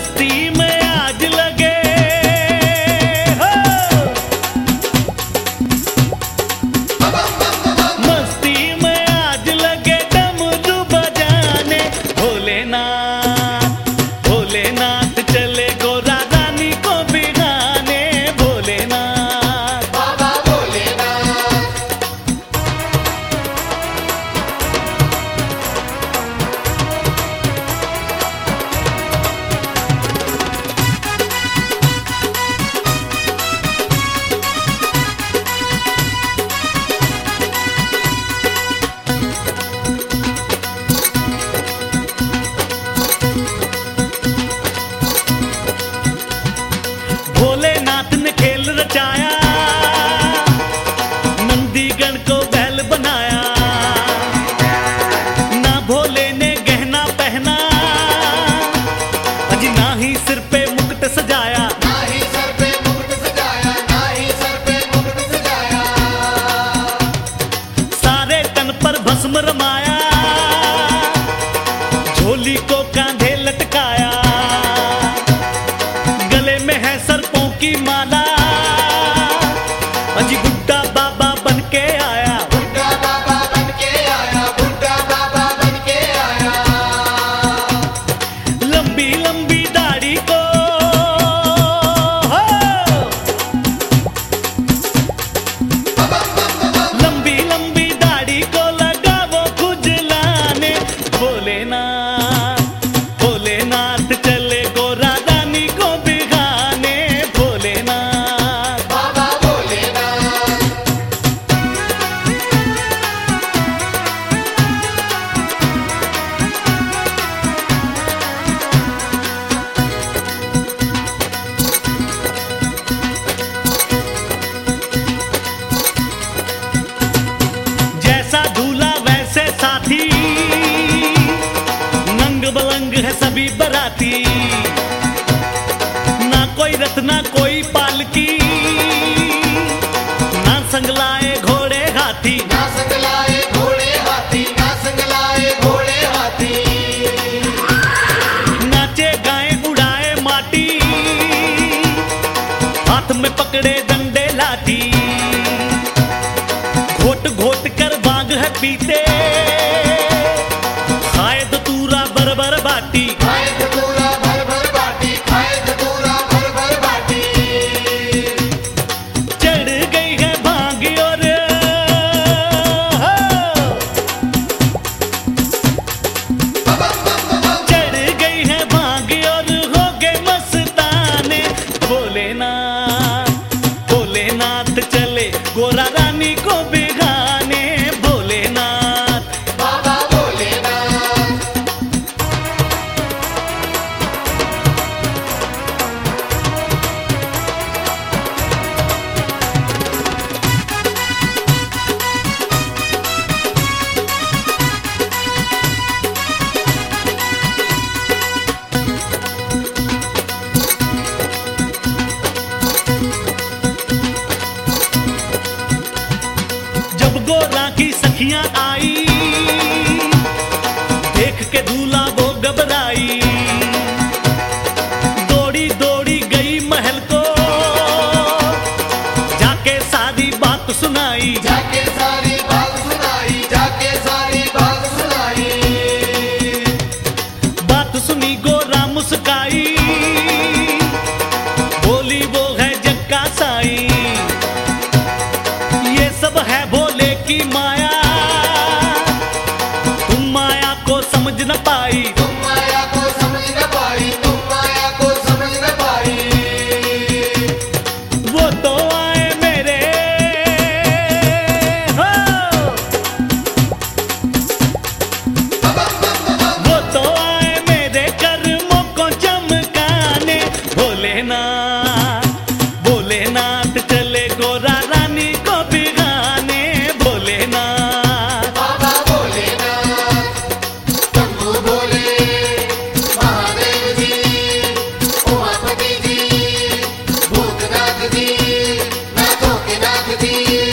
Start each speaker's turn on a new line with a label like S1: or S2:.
S1: मस्ती में आज लगे हो, मस्ती में आज लगे डमरू बजाने। भोलेनाथ भोलेनाथ चले गोरा रानी को बिगाने। भोलेनाथ
S2: बाबा भोलेनाथ।
S1: भोलेनाथ ने खेल रचाया, नंदीगण को बैल बनाया। ना भोले ने गहना पहना, अजी ना ही सिर पे मुकुट सजाया।
S2: ना ही सर पे मुकुट सजाया, ना ही सर पे मुकुट सजाया।
S1: सारे तन पर भस्म रमाया, झोली को कांधे लटकाया। गले में है सर्पों की माला, अजी बुड्ढा बाबा बन के आया।
S2: बुड्ढा बाबा बन के आया, बुड्ढा बाबा बन के आया।
S1: लंबी लंबी दाढ़ी को हो, लंबी लंबी दाढ़ी को लगा वो खुजलाने। भोलेनाथ भोलेनाथ चले गोरा रानी को बिगाने। भोलेनाथ
S2: बाबा भोलेनाथ।
S1: जैसा दूल्हा वैसे साथी, नंग बलंग है सभी बराती। ना कोई रथ ना कोई पालकी, ना संगलाए घोड़े हाथी।
S2: ना संगलाए घोड़े हाथी, ना संगलाए घोड़े हाथी।
S1: नाचे गाए उड़ाए माटी, हाथ में पकड़े डंडे लाठी। घोट घोट कर भांग है पीते, खाए धतूरा बरबर बाटी।
S2: खाए धतूरा भर भर बाटी, खाए धतूरा भर भर बाटी।
S1: चढ़ गई है भांग और चढ़ गई है भांग और हो गए मस्ताने। भोलेनाथ भोलेनाथ चले गोरा रानी को बिगाने। भोलेनाथ
S2: बाबा भोलेनाथ।
S1: जब गोरा की सखियां आई, देख के दूल्हा वो घबराई। दौड़ी दौड़ी गई महल को, जाके सारी बात सुनाई।
S2: जाके सारी बात सुनाई, जाके सारी बात सुनाई।
S1: बात सुनी गोरा मुस्काई, बोली वो है जग का साई। ये सब है भोले की माया, तुम माया को समझ न पाई।
S2: तुम माया को समझ न पाई, तुम माया को समझ न पाई।
S1: वो तो आए मेरे हो, वो तो आए मेरे कर्मों को चमकाने। भोलेनाथ भोलेनाथ चले गोरा रानी को बिगाने। भोलेनाथ
S2: बाबा भोलेनाथ। शंभू भोले, महादेव जी, उमापति जी, भूतनाथ जी, नाथों के नाथ जी।